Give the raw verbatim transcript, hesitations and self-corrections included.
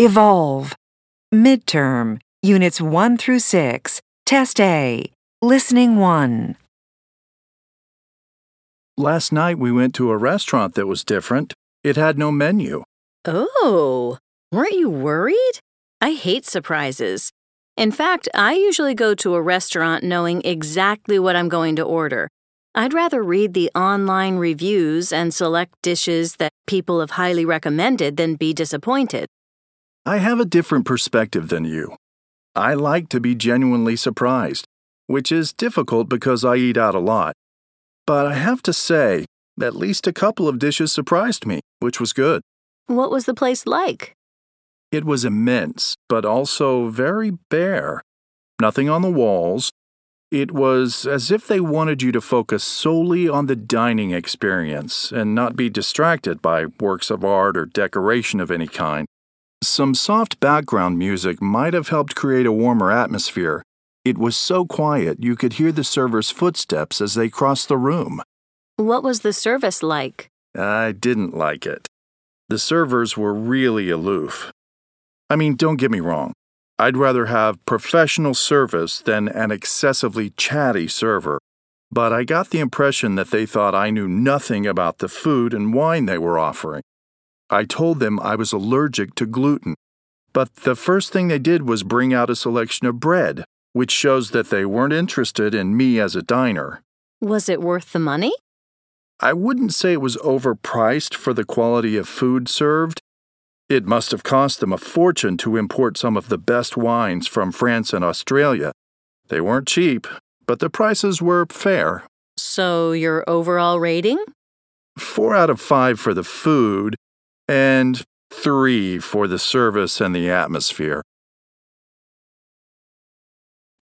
Evolve. Midterm, Units one through six, Test A, Listening one. Last night we went to a restaurant that was different. It had no menu. Oh, weren't you worried? I hate surprises. In fact, I usually go to a restaurant knowing exactly what I'm going to order. I'd rather read the online reviews and select dishes that people have highly recommended than be disappointed. I have a different perspective than you. I like to be genuinely surprised, which is difficult because I eat out a lot. But I have to say, at least a couple of dishes surprised me, which was good. What was the place like? It was immense, but also very bare. Nothing on the walls. It was as if they wanted you to focus solely on the dining experience and not be distracted by works of art or decoration of any kind. Some soft background music might have helped create a warmer atmosphere. It was so quiet you could hear the servers' footsteps as they crossed the room. What was the service like? I didn't like it. The servers were really aloof. I mean, don't get me wrong. I'd rather have professional service than an excessively chatty server, but I got the impression that they thought I knew nothing about the food and wine they were offering. I told them I was allergic to gluten, but the first thing they did was bring out a selection of bread, which shows that they weren't interested in me as a diner. Was it worth the money? I wouldn't say it was overpriced for the quality of food served. It must have cost them a fortune to import some of the best wines from France and Australia. They weren't cheap, but the prices were fair. So your overall rating? Four out of five for the food, and three for the service and the atmosphere.